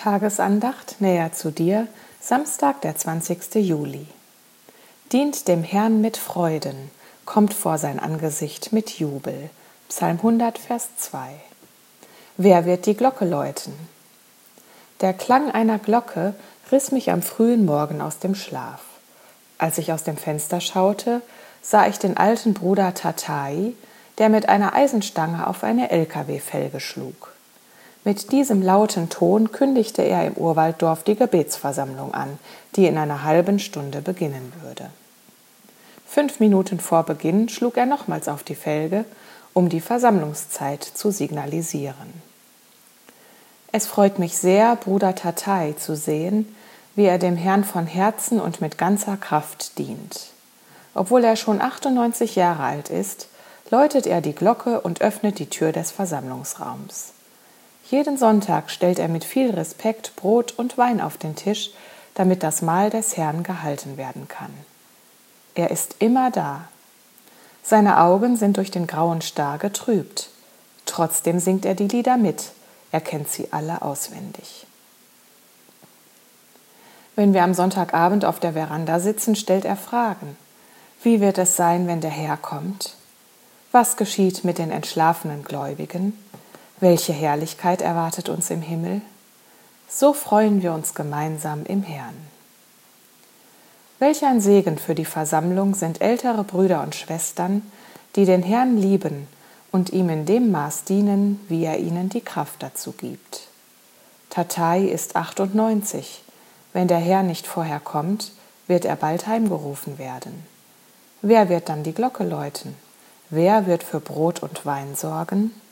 Tagesandacht näher zu dir, Samstag, der 20. Juli. Dient dem Herrn mit Freuden, kommt vor sein Angesicht mit Jubel. Psalm 100, Vers 2. Wer wird die Glocke läuten? Der Klang einer Glocke riss mich am frühen Morgen aus dem Schlaf. Als ich aus dem Fenster schaute, sah ich den alten Bruder Tatai, der mit einer Eisenstange auf eine LKW-Felge schlug. Mit diesem lauten Ton kündigte er im Urwalddorf die Gebetsversammlung an, die in einer halben Stunde beginnen würde. 5 Minuten vor Beginn schlug er nochmals auf die Felge, um die Versammlungszeit zu signalisieren. Es freut mich sehr, Bruder Tatai zu sehen, wie er dem Herrn von Herzen und mit ganzer Kraft dient. Obwohl er schon 98 Jahre alt ist, läutet er die Glocke und öffnet die Tür des Versammlungsraums. Jeden Sonntag stellt er mit viel Respekt Brot und Wein auf den Tisch, damit das Mahl des Herrn gehalten werden kann. Er ist immer da. Seine Augen sind durch den grauen Star getrübt. Trotzdem singt er die Lieder mit. Er kennt sie alle auswendig. Wenn wir am Sonntagabend auf der Veranda sitzen, stellt er Fragen. Wie wird es sein, wenn der Herr kommt? Was geschieht mit den entschlafenen Gläubigen? Welche Herrlichkeit erwartet uns im Himmel? So freuen wir uns gemeinsam im Herrn. Welch ein Segen für die Versammlung sind ältere Brüder und Schwestern, die den Herrn lieben und ihm in dem Maß dienen, wie er ihnen die Kraft dazu gibt. Tatai ist 98. Wenn der Herr nicht vorher kommt, wird er bald heimgerufen werden. Wer wird dann die Glocke läuten? Wer wird für Brot und Wein sorgen?